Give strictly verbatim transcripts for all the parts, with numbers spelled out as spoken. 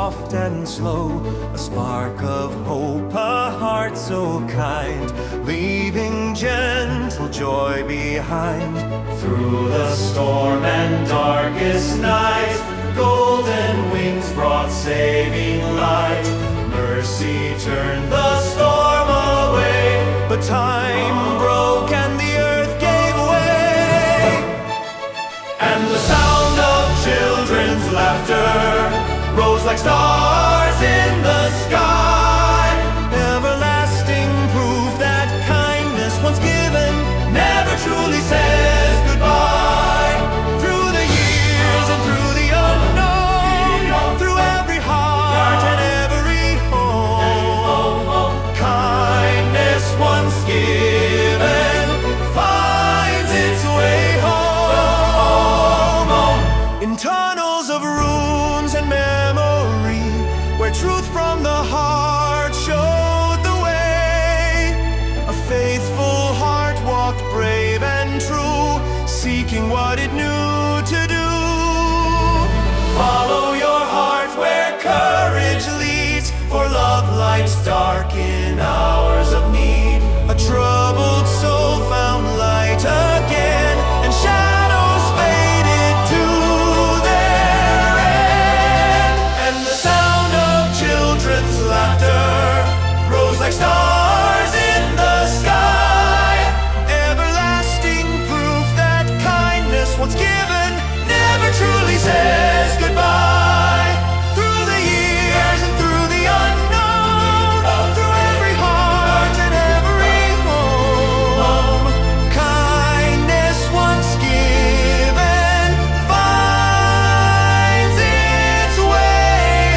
soft and slow, a spark of hope, a heart so kind, leaving gentle joy behind. Through the storm and darkest night, golden wings brought saving light. Mercy turned the storm away, but time broke and the earth gave way. And the sound of children's laughter rose like stars in the sky. Everlasting proof that kindness once given never truly says goodbye. Through the years and through the unknown, through every heart and every home, kindness once given finds its way home. In tunnels of runes and memory, where truth from the heart showed the way, a faithful heart walked brave and true, seeking what it knew to do. Follow your heart where courage leads, for love lights dark in hours of need. A troubled soul found light again, and shadows faded to their end. And the sound of children's laughter rose like stars in the sky. Everlasting proof that kindness once given never truly says goodbye. Through the years and through the unknown, through every heart and every home, kindness once given finds its way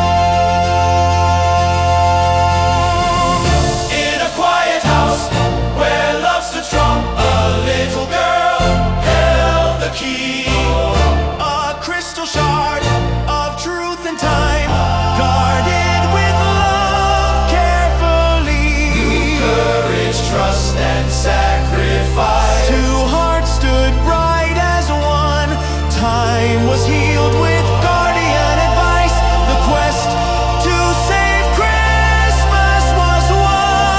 home. In a quiet house where love stood strong, a little girl held the key. A crystal shard of truth and time, guarded with love carefully. Courage, trust, and sacrifice, two hearts stood bright as one. Time was healed with guardian advice. The quest to save Christmas was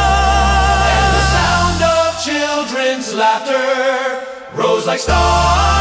won. And the sound of children's laughter rose like stars